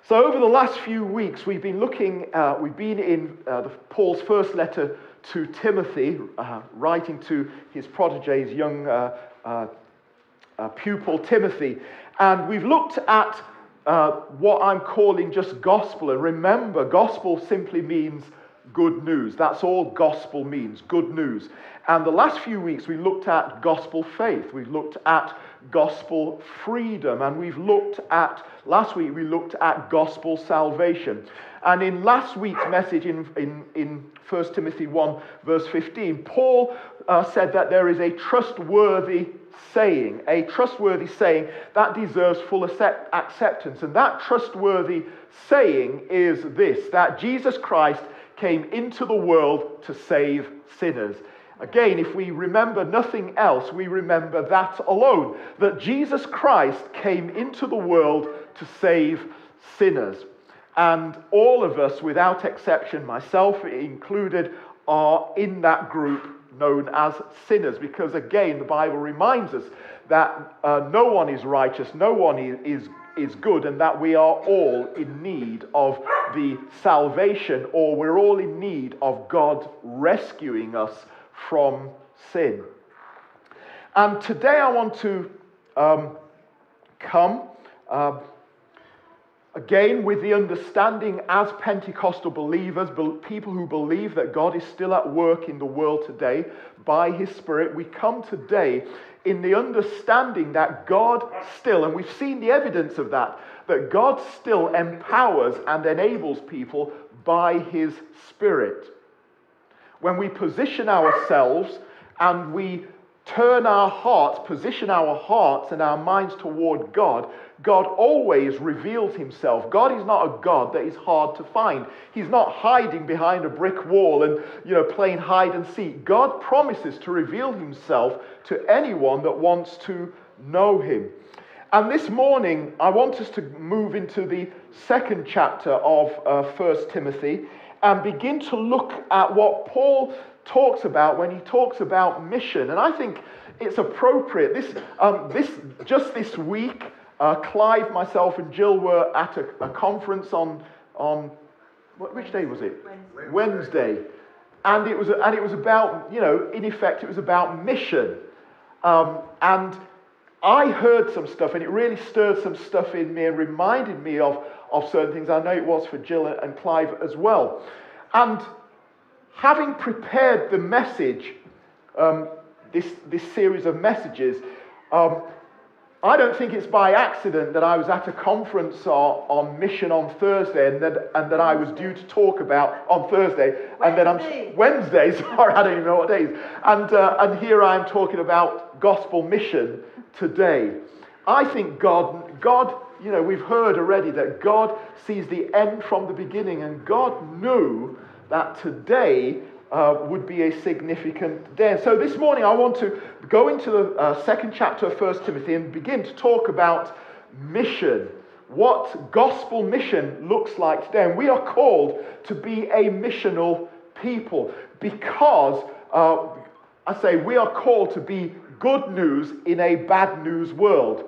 So over the last few weeks, we've been in Paul's first letter to Timothy, writing to his protege, his young pupil Timothy, and we've looked at what I'm calling just gospel. And remember, gospel simply means good news. That's all gospel means, good news. And the last few weeks we looked at gospel faith, we've looked at gospel freedom, and last week we looked at gospel salvation. And in last week's message in 1 Timothy 1 verse 15, Paul said that there is a trustworthy saying that deserves full acceptance. And that trustworthy saying is this, that Jesus Christ came into the world to save sinners. Again, if we remember nothing else, we remember that alone, that Jesus Christ came into the world to save sinners. And all of us, without exception, myself included, are in that group known as sinners. Because again, the Bible reminds us that no one is righteous, no one is good, and that we are all in need of the salvation, or we're all in need of God rescuing us from sin. And today I want to come again with the understanding as Pentecostal believers, people who believe that God is still at work in the world today by His Spirit. We come today in the understanding that God still, and we've seen the evidence of that God still empowers and enables people by His Spirit. When we position ourselves and we position our hearts and our minds toward God, God always reveals Himself. God is not a God that is hard to find. He's not hiding behind a brick wall and, playing hide and seek. God promises to reveal Himself to anyone that wants to know Him. And this morning, I want us to move into the second chapter of 1 Timothy and begin to look at what Paul talks about when he talks about mission. And I think it's appropriate. This week, Clive, myself, and Jill were at a conference on which day was it? Wednesday. And it was about, in effect, it was about mission. And I heard some stuff, and it really stirred some stuff in me and reminded me of certain things. I know it was for Jill and Clive as well. And having prepared the message, this series of messages, I don't think it's by accident that I was at a conference on mission on Thursday, and that I was due to talk about on Thursday, and then Wednesday. Sorry, I don't even know what day it is. And here I am talking about gospel mission today. I think God, we've heard already that God sees the end from the beginning, and God knew that today would be a significant day. And so this morning I want to go into the second chapter of 1 Timothy and begin to talk about mission, what gospel mission looks like today. And we are called to be a missional people because, we are called to be good news in a bad news world.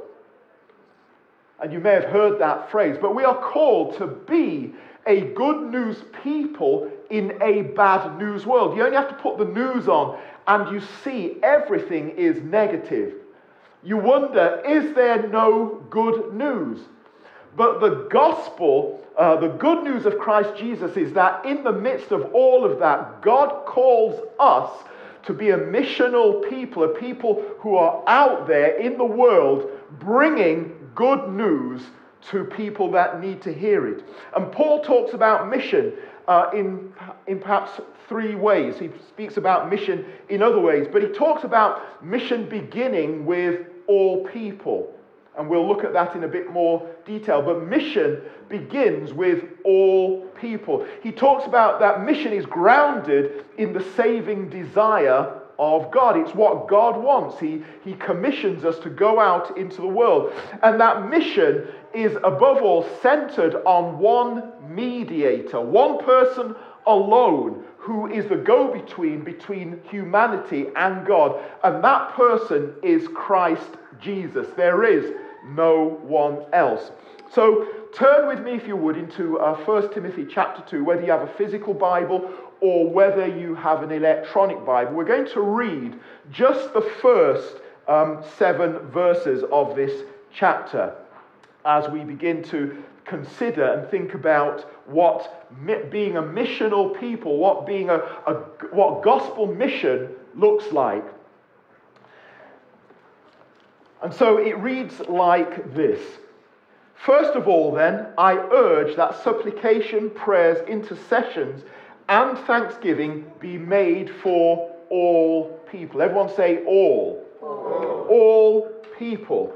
And you may have heard that phrase, but we are called to be a good news people in a bad news world. You only have to put the news on and you see everything is negative. You wonder, is there no good news? But the gospel, the good news of Christ Jesus is that in the midst of all of that, God calls us to be a missional people, a people who are out there in the world bringing good news to people that need to hear it. And Paul talks about mission in perhaps three ways. He speaks about mission in other ways, but he talks about mission beginning with all people. And we'll look at that in a bit more detail. But mission begins with all people. He talks about that mission is grounded in the saving desire of God. It's what God wants. He commissions us to go out into the world. And that mission is above all centered on one mediator, one person alone who is the go-between between humanity and God. And that person is Christ Jesus. There is no one else. So turn with me, if you would, into 1 Timothy chapter 2, whether you have a physical Bible or whether you have an electronic Bible. We're going to read just the first 7 verses of this chapter as we begin to consider and think about what being a missional people, what gospel mission looks like. And so it reads like this. First of all, then, I urge that supplication, prayers, intercessions, and thanksgiving be made for all people. Everyone say all. All people.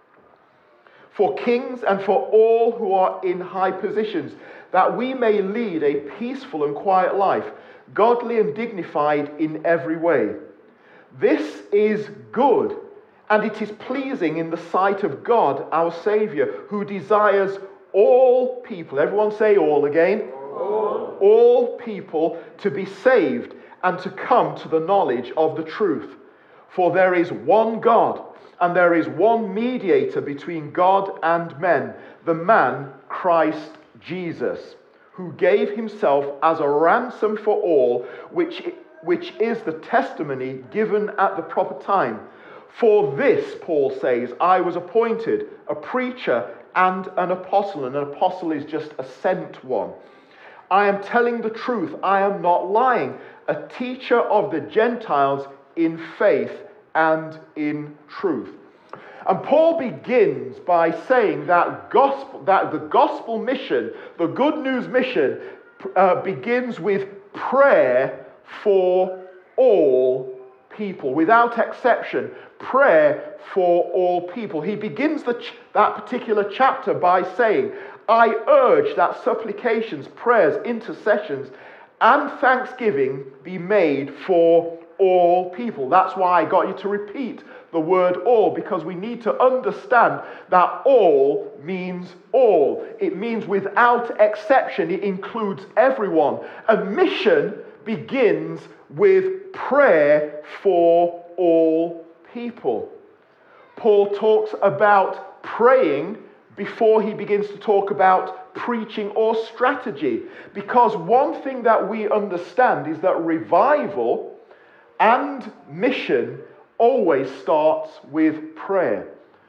For kings and for all who are in high positions, that we may lead a peaceful and quiet life, godly and dignified in every way. This is good, and it is pleasing in the sight of God, our Saviour, who desires all people, everyone say all again, all people to be saved and to come to the knowledge of the truth. For there is one God, and there is one mediator between God and men, the man Christ Jesus, who gave himself as a ransom for all, which is the testimony given at the proper time. For this, Paul says, I was appointed a preacher and an apostle. And an apostle is just a sent one. I am telling the truth. I am not lying. A teacher of the Gentiles in faith and in truth. And Paul begins by saying that the gospel mission, the good news mission, begins with prayer for all people, without exception. Prayer for all people. He begins that particular chapter by saying, I urge that supplications, prayers, intercessions, and thanksgiving be made for all people. That's why I got you to repeat the word all, because we need to understand that all means all. It means without exception. It includes everyone. And mission begins with prayer for all people. Paul talks about praying before he begins to talk about preaching or strategy, because one thing that we understand is that revival and mission always starts with prayer.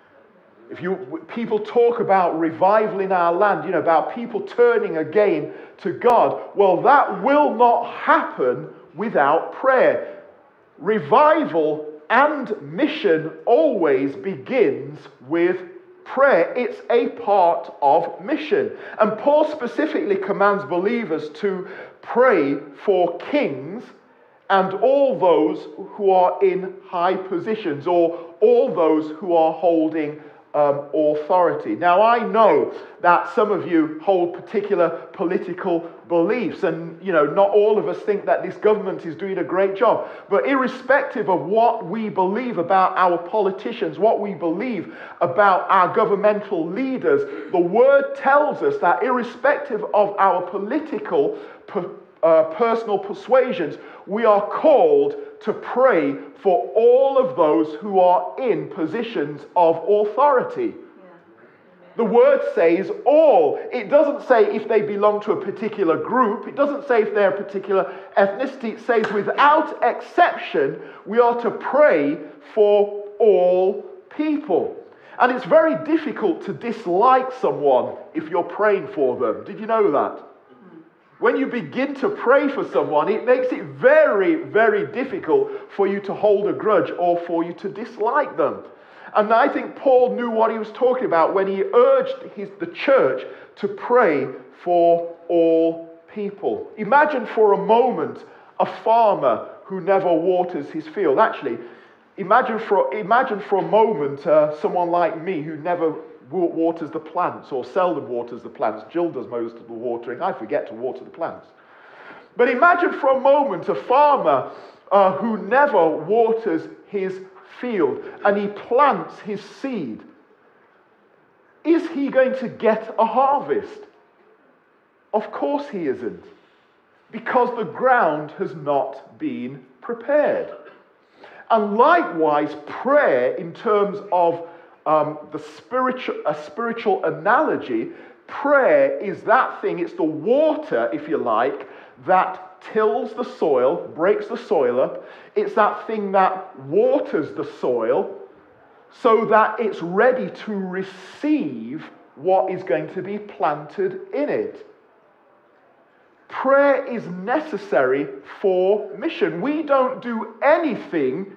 People talk about revival in our land, about people turning again to God. Well, that will not happen without prayer. Revival and mission always begins with prayer. It's a part of mission. And Paul specifically commands believers to pray for kings and all those who are in high positions, or all those who are holding authority. Now, I know that some of you hold particular political beliefs, and not all of us think that this government is doing a great job. But irrespective of what we believe about our politicians, what we believe about our governmental leaders, the word tells us that irrespective of our political personal persuasions, we are called to pray for all of those who are in positions of authority. The word says all. It doesn't say if they belong to a particular group. It doesn't say if they're a particular ethnicity. It says without exception, we are to pray for all people. And it's very difficult to dislike someone if you're praying for them. Did you know that? When you begin to pray for someone, it makes it very, very difficult for you to hold a grudge or for you to dislike them. And I think Paul knew what he was talking about when he urged the church to pray for all people. Imagine for a moment a farmer who never waters his field. Actually, imagine for a moment someone like me who never waters the plants, or seldom waters the plants. Jill does most of the watering. I forget to water the plants. But imagine for a moment a farmer who never waters his field, and he plants his seed. Is he going to get a harvest? Of course he isn't, because the ground has not been prepared. And likewise, prayer in terms of a spiritual analogy, Prayer is that thing, it's the water, if you like, that tills the soil, breaks the soil up. It's that thing that waters the soil so that it's ready to receive what is going to be planted in it. Prayer is necessary for mission. We don't do anything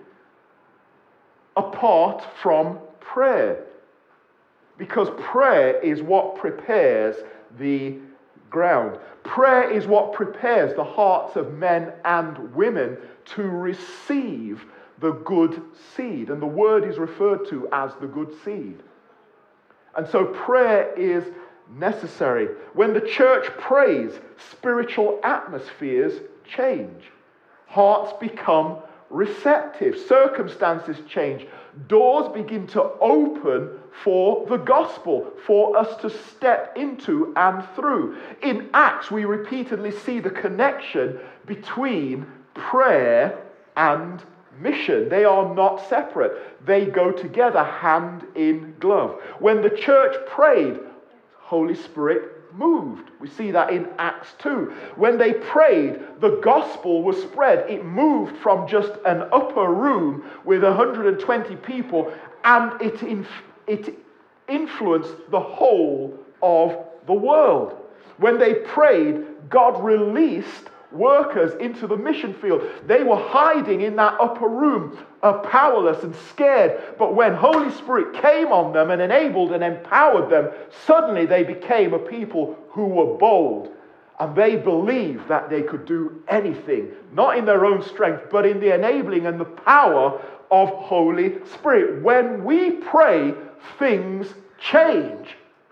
apart from prayer, because prayer is what prepares the ground. Prayer is what prepares the hearts of men and women to receive the good seed. And the word is referred to as the good seed. And so prayer is necessary. When the church prays, spiritual atmospheres change. Hearts become receptive. Circumstances change. Doors begin to open for the gospel, for us to step into and through. In Acts, we repeatedly see the connection between prayer and mission. They are not separate. They go together hand in glove. When the church prayed, Holy Spirit moved. We see that in Acts 2. When they prayed, the gospel was spread. It moved from just an upper room with 120 people, and it influenced the whole of the world. When they prayed, God released workers into the mission field. They were hiding in that upper room, powerless and scared. But when Holy Spirit came on them and enabled and empowered them, suddenly they became a people who were bold. And they believed that they could do anything, not in their own strength, but in the enabling and the power of Holy Spirit. When we pray, things change.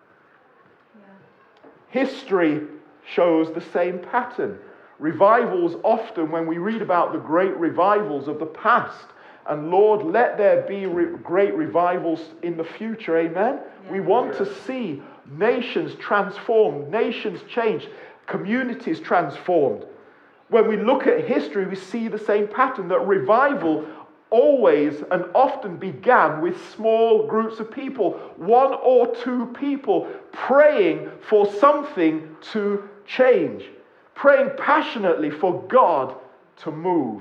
History shows the same pattern. Revivals often, when we read about the great revivals of the past, and Lord, let there be great revivals in the future, amen? Yeah. We want to see nations transformed, nations changed, communities transformed. When we look at history, we see the same pattern, that revival always and often began with small groups of people, 1 or 2 people praying for something to change, praying passionately for God to move.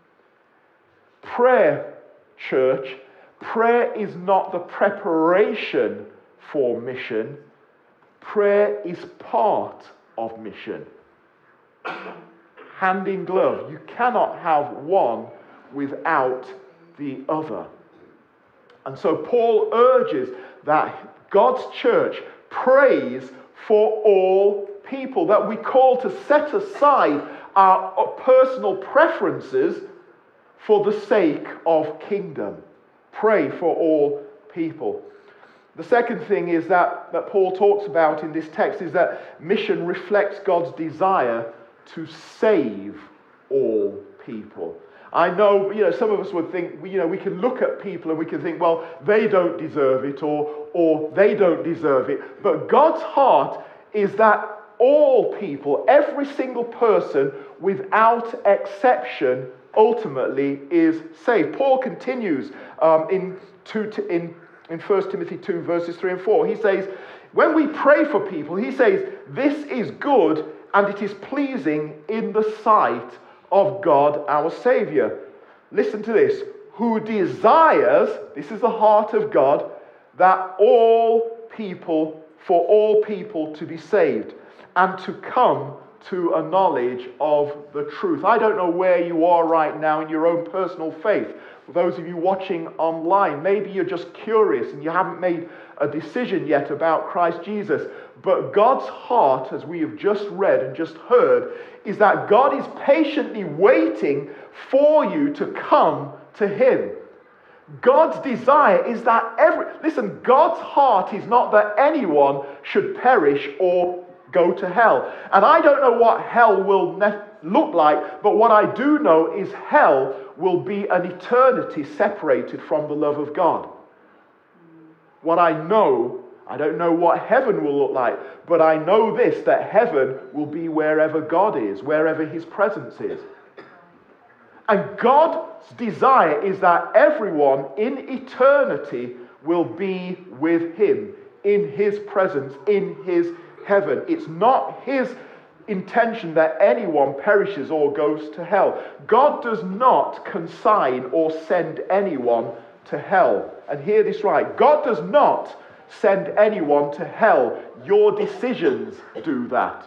Prayer, church, prayer is not the preparation for mission. Prayer is part of mission. Hand in glove. You cannot have one without the other. And so Paul urges that God's church prays for all people, that we call to set aside our personal preferences for the sake of kingdom. Pray for all people. The second thing is that Paul talks about in this text is that mission reflects God's desire to save all people. I know, some of us would think, we can look at people and we can think, well, they don't deserve it or they don't deserve it. But God's heart is that all people, every single person, without exception, ultimately is saved. Paul continues in 1 Timothy 2, verses 3 and 4. He says, when we pray for people, he says, this is good and it is pleasing in the sight of God our Savior. Listen to this. Who desires, this is the heart of God, that for all people to be saved and to come to a knowledge of the truth. I don't know where you are right now in your own personal faith. For those of you watching online, maybe you're just curious and you haven't made a decision yet about Christ Jesus. But God's heart, as we have just read and just heard, is that God is patiently waiting for you to come to Him. God's desire is that God's heart is not that anyone should perish or go to hell. And I don't know what hell will look like, but what I do know is hell will be an eternity separated from the love of God. What I don't know what heaven will look like, but I know this, that heaven will be wherever God is, wherever His presence is. And God's desire is that everyone in eternity will be with Him, in His presence, in His heaven. It's not his intention that anyone perishes or goes to hell. God does not consign or send anyone to hell. And hear this right. God does not send anyone to hell. Your decisions do that.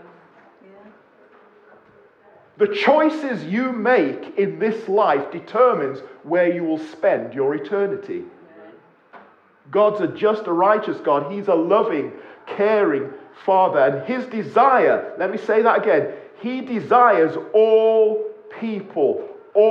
The choices you make in this life determines where you will spend your eternity. God's a just, a righteous God. He's a loving, caring Father. And his desire, let me say that again, he desires all people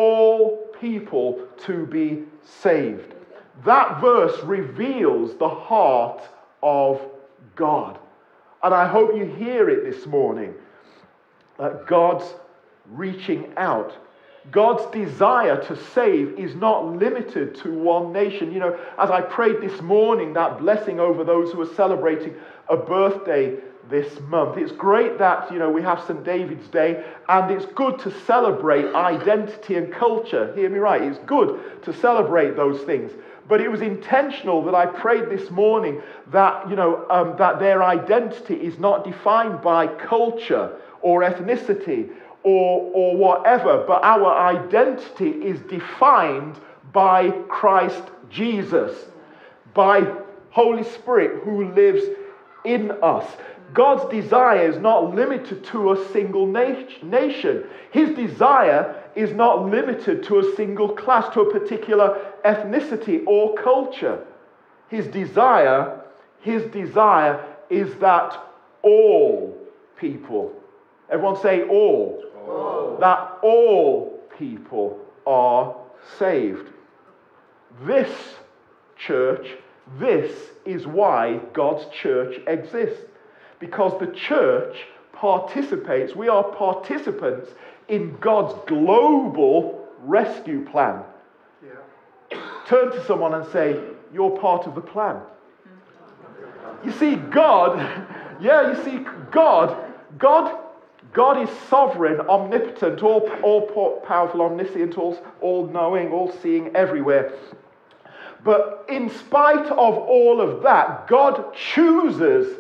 to be saved. That verse reveals the heart of God. And I hope you hear it this morning, that God's reaching out. God's desire to save is not limited to one nation. You know, as I prayed this morning, that blessing over those who are celebrating a birthday this month. It's great that, you know, we have St. David's Day, and it's good to celebrate identity and culture. Hear me right. It's good to celebrate those things. But it was intentional that I prayed this morning that, that their identity is not defined by culture or ethnicity or whatever, but our identity is defined by Christ Jesus, by Holy Spirit who lives in us. God's desire is not limited to a single nation. His desire is not limited to a single class, to a particular ethnicity or culture. His desire is that all people, everyone say all. That all people are saved. This church, this is why God's church exists. Because the church participates, we are participants in God's global rescue plan. Yeah. Turn to someone and say, you're part of the plan. You see, God is sovereign, omnipotent, all powerful, omniscient, all knowing, all seeing, everywhere. But in spite of all of that, God chooses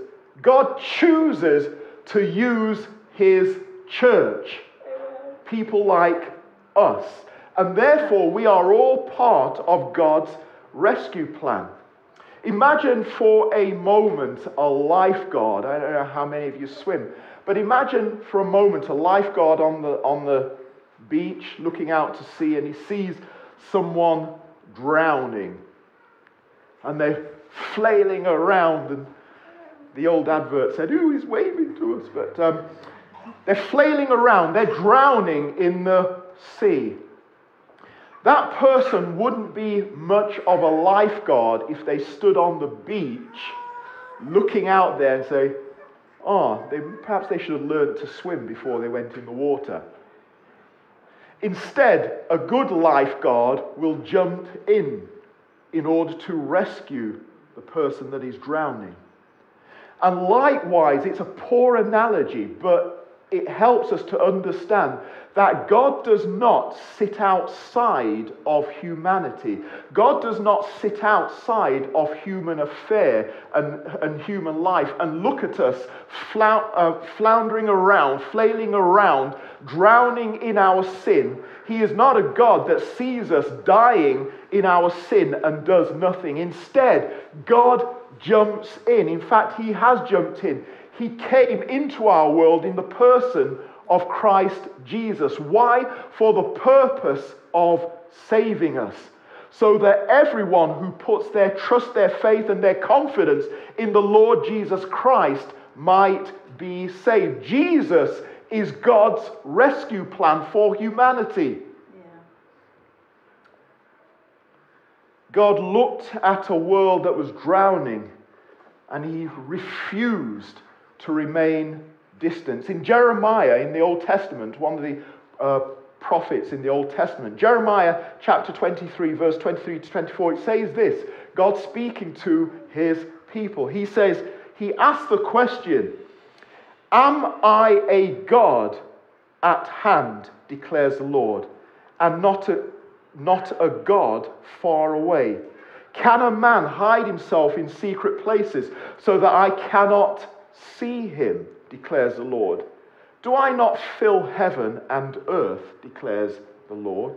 to use his church. People like us. And therefore, we are all part of God's rescue plan. Imagine for a moment a lifeguard. I don't know how many of you swim, but imagine for a moment a lifeguard on the beach looking out to sea, and he sees someone drowning. And they're flailing around, and the old advert said, "Ooh, he's waving to us." But they're flailing around. They're drowning in the sea. That person wouldn't be much of a lifeguard if they stood on the beach looking out there and say, perhaps they should have learned to swim before they went in the water. Instead, a good lifeguard will jump in order to rescue the person that is drowning. And likewise, it's a poor analogy, but it helps us to understand that God does not sit outside of humanity. God does not sit outside of human affair and human life and look at us floundering around, flailing around, drowning in our sin. He is not a God that sees us dying in our sin and does nothing. Instead, God jumps in. In fact, he has jumped in. He came into our world in the person of Christ Jesus. Why? For the purpose of saving us. So that everyone who puts their trust, their faith, and their confidence in the Lord Jesus Christ might be saved. Jesus is God's rescue plan for humanity. God looked at a world that was drowning, and he refused to remain distant. In Jeremiah, in the Old Testament, one of the prophets in the Old Testament, Jeremiah chapter 23, verse 23 to 24, it says this, God speaking to his people. He says, he asked the question, "Am I a God at hand, declares the Lord, and not a God far away? Can a man hide himself in secret places so that I cannot see him, declares the Lord? Do I not fill heaven and earth, declares the Lord?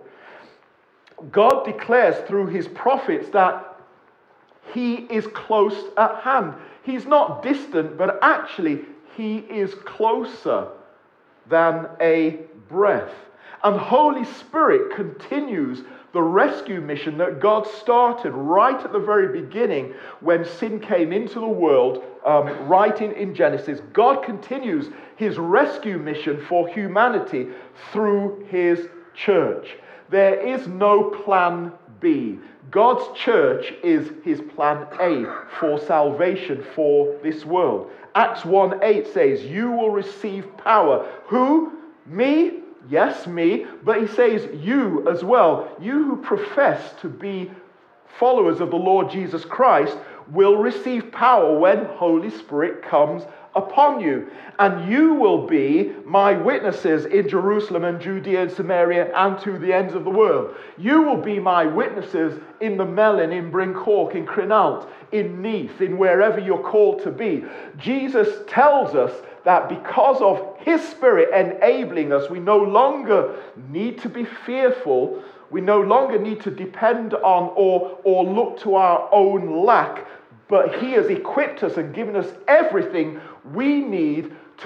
God declares through his prophets that he is close at hand. He's not distant, but actually he is closer than a breath. And Holy Spirit continues the rescue mission that God started right at the very beginning when sin came into the world, right in Genesis. God continues his rescue mission for humanity through his church. There is no plan B. God's church is his plan A for salvation for this world. Acts 1:8 says, you will receive power. Who? Me? Yes, me. But he says you as well. You who profess to be followers of the Lord Jesus Christ will receive power when Holy Spirit comes upon you. And you will be my witnesses in Jerusalem and Judea and Samaria and to the ends of the world. You will be my witnesses in the Melon, in Bryn Cork, in Crenalt, in Neath, in wherever you're called to be. Jesus tells us that because of his Spirit enabling us, we no longer need to be fearful. We no longer need to depend on or look to our own lack, but he has equipped us and given us everything we need to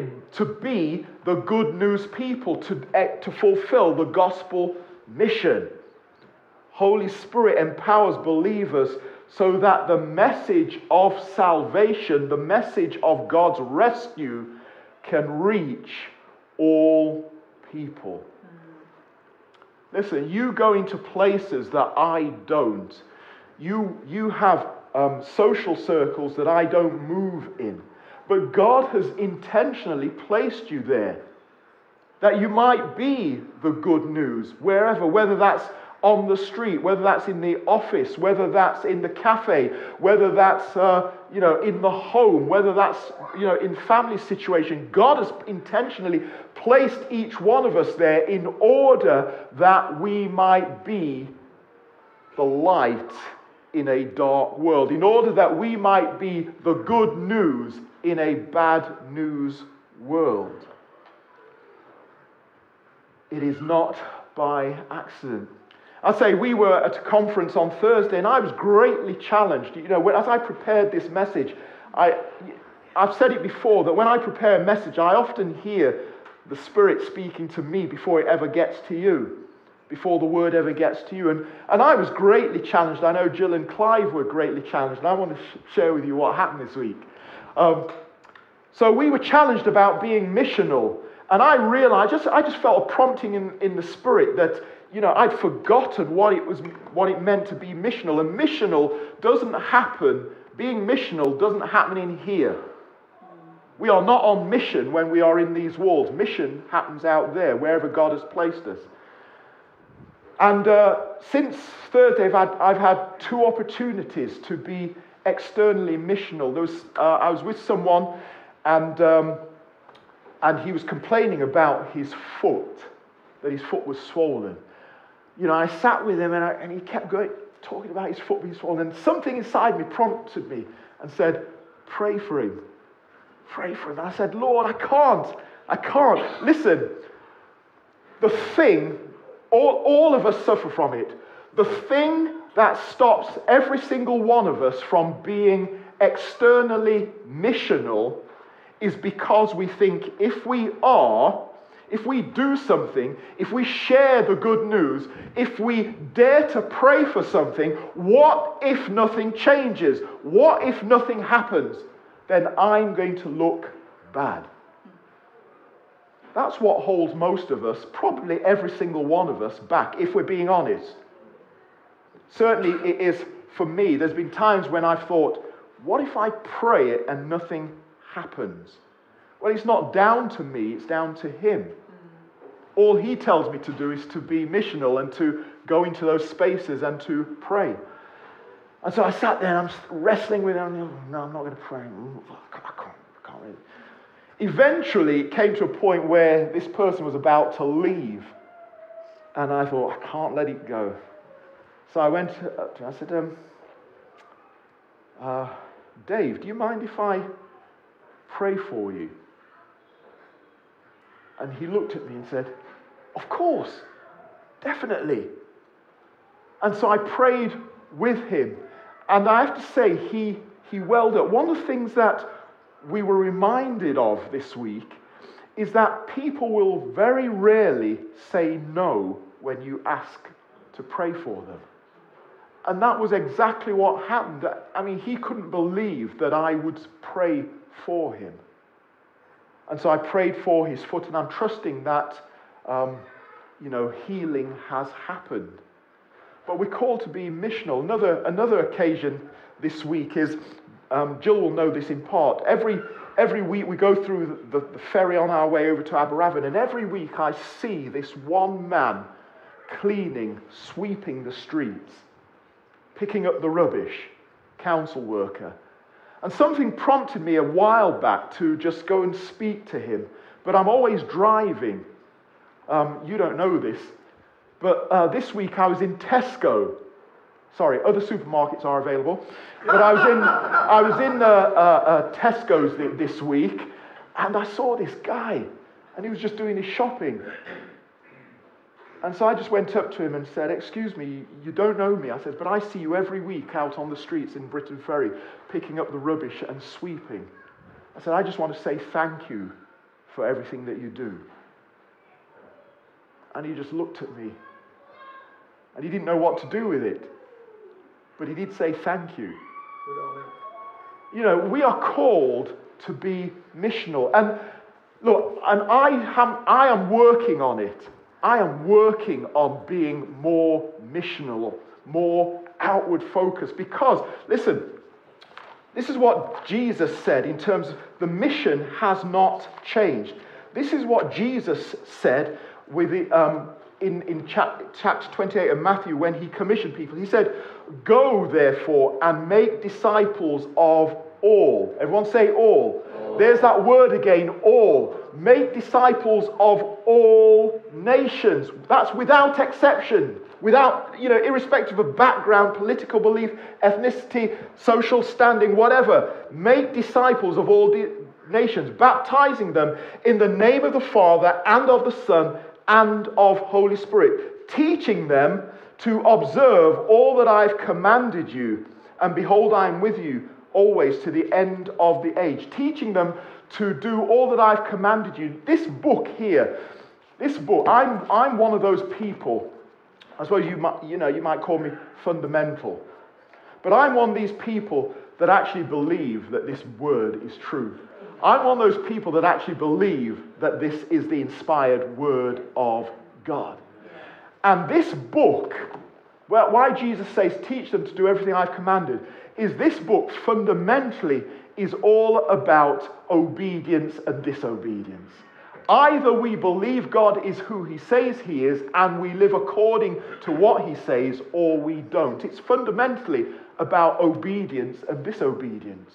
be the good news people, to fulfill the gospel mission. Holy Spirit empowers believers so that the message of salvation, the message of God's rescue, can reach all people. Listen, you go into places that I don't. You have social circles that I don't move in. But God has intentionally placed you there, that you might be the good news wherever, whether that's on the street, whether that's in the office, whether that's in the cafe, whether that's in the home, whether that's in family situation. God has intentionally placed each one of us there in order that we might be the light in a dark world, in order that we might be the good news in a bad news world. It is not by accident. I say we were at a conference on Thursday and I was greatly challenged. As I prepared this message, I've said it before that when I prepare a message, I often hear the Spirit speaking to me before it ever gets to you, before the word ever gets to you. And I was greatly challenged. I know Jill and Clive were greatly challenged, and I want to share with you what happened this week. So we were challenged about being missional, and I realized, I just felt a prompting in the Spirit that, I'd forgotten what it meant to be missional. And missional doesn't happen, being missional doesn't happen in here. We are not on mission when we are in these walls. Mission happens out there, wherever God has placed us. And since Thursday, I've had two opportunities to be externally missional. I was with someone, and he was complaining about his foot, that his foot was swollen. I sat with him, and he kept talking about his foot being swollen. And something inside me prompted me and said, "Pray for him. Pray for him." And I said, "Lord, I can't. Listen, the thing, all of us suffer from it. The thing that stops every single one of us from being externally missional is because we think if we do something, if we share the good news, if we dare to pray for something, what if nothing changes? What if nothing happens? Then I'm going to look bad." That's what holds most of us, probably every single one of us, back, if we're being honest. Certainly it is for me. There's been times when I've thought, what if I pray it and nothing happens? Well, it's not down to me, it's down to him. All he tells me to do is to be missional and to go into those spaces and to pray. And so I sat there and I'm wrestling with him. No, I'm not going to pray. I can't really. Eventually, it came to a point where this person was about to leave. And I thought, I can't let it go. So I went up to him. I said, Dave, do you mind if I pray for you? And he looked at me and said, of course, definitely. And so I prayed with him. And I have to say, he welled up. One of the things that we were reminded of this week is that people will very rarely say no when you ask to pray for them. And that was exactly what happened. I mean, he couldn't believe that I would pray for him. And so I prayed for his foot, and I'm trusting that, healing has happened. But we're called to be missional. Another occasion this week is, Jill will know this in part, every week we go through the ferry on our way over to Aberavon, and every week I see this one man cleaning, sweeping the streets, picking up the rubbish, council worker. And something prompted me a while back to just go and speak to him. But I'm always driving. You don't know this. But this week I was in Tesco. Sorry, other supermarkets are available. But I was in Tesco's this week, and I saw this guy, and he was just doing his shopping. And so I just went up to him and said, excuse me, you don't know me. I said, but I see you every week out on the streets in Briton Ferry, picking up the rubbish and sweeping. I said, I just want to say thank you for everything that you do. And he just looked at me. And he didn't know what to do with it. But he did say thank you. We are called to be missional. And look, and I am working on it. I am working on being more missional, more outward focused. Because, listen, this is what Jesus said in terms of the mission has not changed. This is what Jesus said in chapter 28 of Matthew when he commissioned people. He said, go therefore and make disciples of all. Everyone say all. There's that word again, all. Make disciples of all nations. That's without exception. Without, irrespective of background, political belief, ethnicity, social standing, whatever. Make disciples of all nations, baptizing them in the name of the Father and of the Son and of Holy Spirit, teaching them to observe all that I've commanded you. And behold, I am with you always to the end of the age, teaching them to do all that I've commanded you. This book here, I'm one of those people. I suppose you might call me fundamental, but I'm one of these people that actually believe that this word is true. I'm one of those people that actually believe that this is the inspired word of God. And this book, well, why Jesus says, teach them to do everything I've commanded, is this book fundamentally is all about obedience and disobedience. Either we believe God is who he says he is and we live according to what he says, or we don't. It's fundamentally about obedience and disobedience.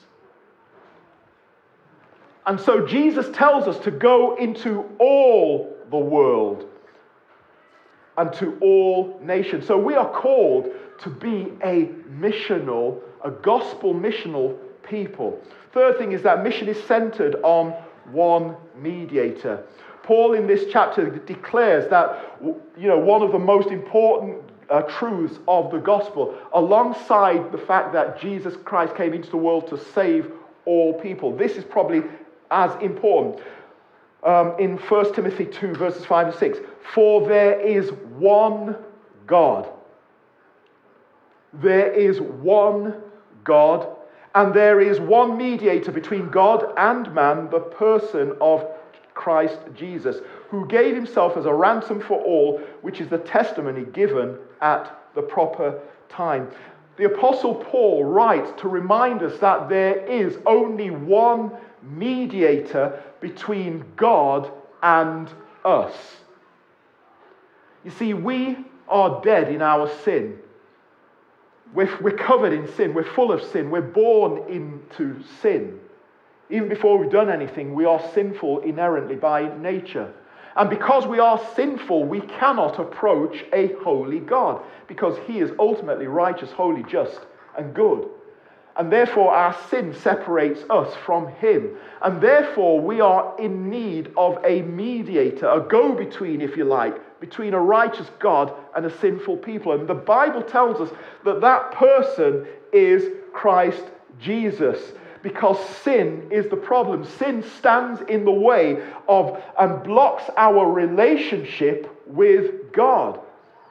And so Jesus tells us to go into all the world and to all nations. So we are called to be a gospel missional people. Third thing is that mission is centered on one mediator. Paul in this chapter declares that, one of the most important truths of the gospel, alongside the fact that Jesus Christ came into the world to save all people. This is probably as important. In 1 Timothy 2, verses 5 and 6, for there is one God. There is one God, and there is one mediator between God and man, the person of Christ Jesus, who gave himself as a ransom for all, which is the testimony given at the proper time. The Apostle Paul writes to remind us that there is only one mediator between God and us. You see, we are dead in our sin. We're covered in sin. We're full of sin. We're born into sin. Even before we've done anything, we are sinful inherently by nature. And because we are sinful, we cannot approach a holy God, because he is ultimately righteous, holy, just, and good. And therefore our sin separates us from him. And therefore we are in need of a mediator, a go-between, if you like, between a righteous God and a sinful people. And the Bible tells us that that person is Christ Jesus. Because sin is the problem. Sin stands in the way of and blocks our relationship with God.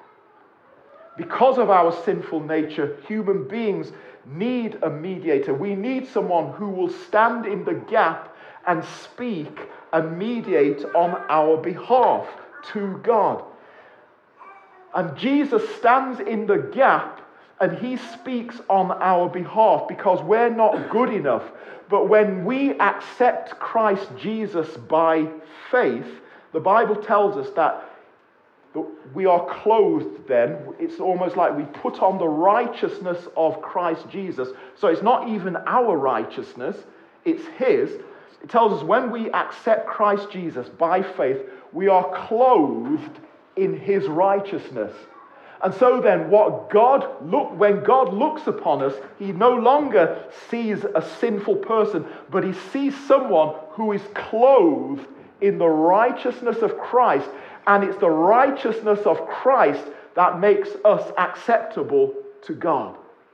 Because of our sinful nature, human beings need a mediator. We need someone who will stand in the gap and speak and mediate on our behalf to God. And Jesus stands in the gap and he speaks on our behalf because we're not good enough. But when we accept Christ Jesus by faith, the Bible tells us that we are clothed then. It's almost like we put on the righteousness of Christ Jesus. So it's not even our righteousness, it's his. It tells us when we accept Christ Jesus by faith, we are clothed in his righteousness. And so then when God looks upon us, he no longer sees a sinful person, but he sees someone who is clothed in the righteousness of Christ. And it's the righteousness of Christ that makes us acceptable to God.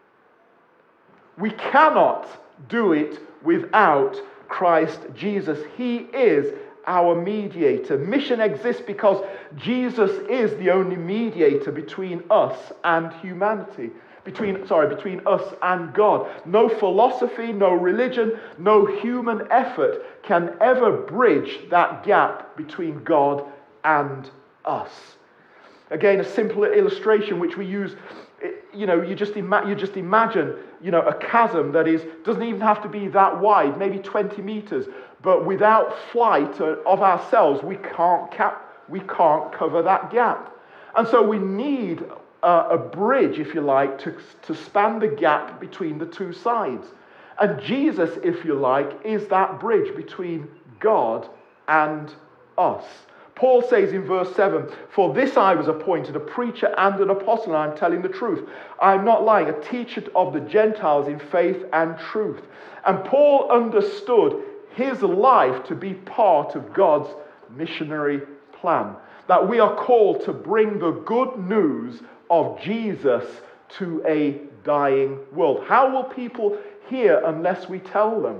We cannot do it without Christ Jesus. He is our mediator. Mission exists because Jesus is the only mediator between us and humanity. Between us and God. No philosophy, no religion, no human effort can ever bridge that gap between God and us. Again, a simple illustration which we use, you just imagine, a chasm that doesn't even have to be that wide, maybe 20 meters, but without flight of ourselves, we can't cover that gap. And so we need a bridge, if you like, to span the gap between the two sides. And Jesus, if you like, is that bridge between God and us. Paul says in verse 7, "For this I was appointed, a preacher and an apostle, and I'm telling the truth. I'm not lying, a teacher of the Gentiles in faith and truth." And Paul understood his life to be part of God's missionary plan. That we are called to bring the good news of Jesus to a dying world. How will people hear unless we tell them?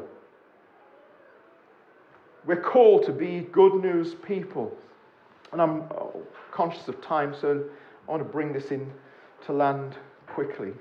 We're called to be good news people. And I'm conscious of time, so I want to bring this in to land quickly.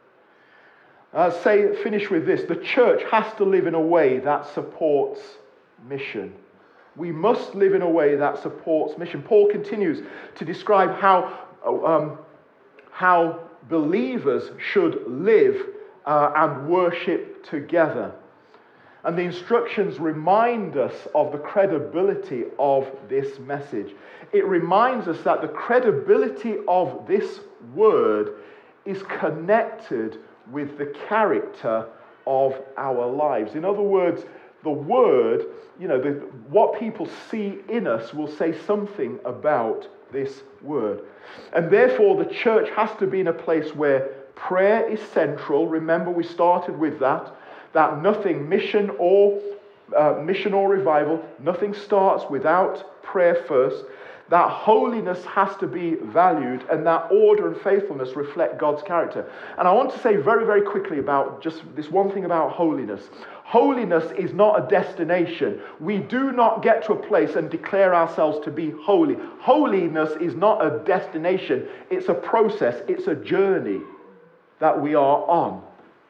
Finish with this. The church has to live in a way that supports mission. We must live in a way that supports mission. Paul continues to describe how believers should live and worship together. And the instructions remind us of the credibility of this message. It reminds us that the credibility of this word is connected with the character of our lives. In other words, the word, what people see in us will say something about this word. And therefore, the church has to be in a place where prayer is central. Remember, we started with that nothing, mission or revival, nothing starts without prayer first. That holiness has to be valued, and that order and faithfulness reflect God's character. And I want to say very, very quickly about just this one thing about holiness. Holiness is not a destination. We do not get to a place and declare ourselves to be holy. Holiness is not a destination. It's a process. It's a journey that we are on.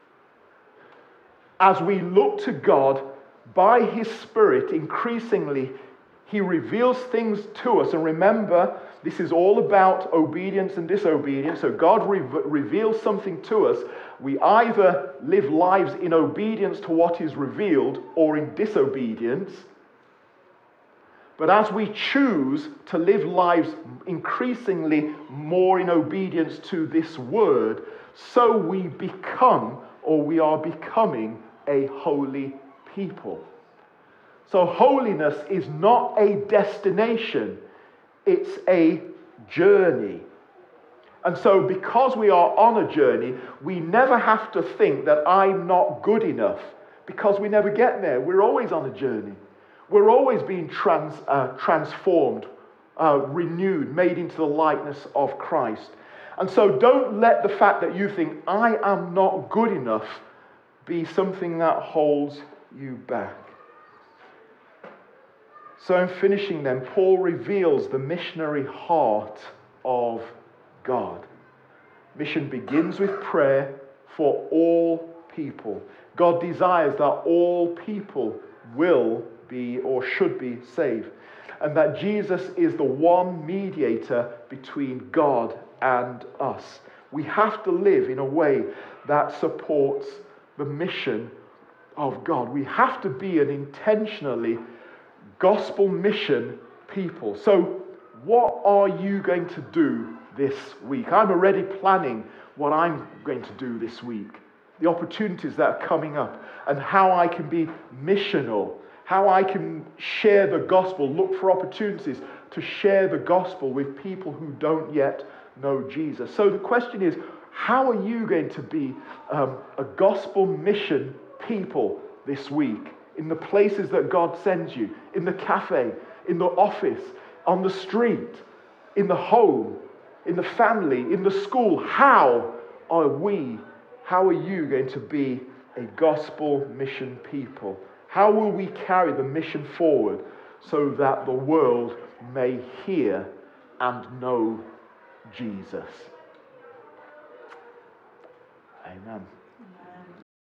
As we look to God by His Spirit, increasingly, He reveals things to us. And remember, this is all about obedience and disobedience. So God reveals something to us. We either live lives in obedience to what is revealed or in disobedience. But as we choose to live lives increasingly more in obedience to this word, so we become, or we are becoming, a holy people. So holiness is not a destination, it's a journey. And so because we are on a journey, we never have to think that I'm not good enough, because we never get there. We're always on a journey. We're always being transformed, renewed, made into the likeness of Christ. And so don't let the fact that you think, I am not good enough, be something that holds you back. So in finishing then, Paul reveals the missionary heart of God. Mission begins with prayer for all people. God desires that all people will be or should be saved, and that Jesus is the one mediator between God and us. We have to live in a way that supports the mission of God. We have to be an intentionally gospel mission people. So what are you going to do this week? I'm already planning what I'm going to do this week, the opportunities that are coming up, and how I can be missional, how I can share the gospel, look for opportunities to share the gospel with people who don't yet know Jesus. So the question is, how are you going to be a gospel mission people this week, in the places that God sends you, in the cafe, in the office, on the street, in the home, in the family, in the school? How are you going to be a gospel mission people? How will we carry the mission forward so that the world may hear and know Jesus? Amen.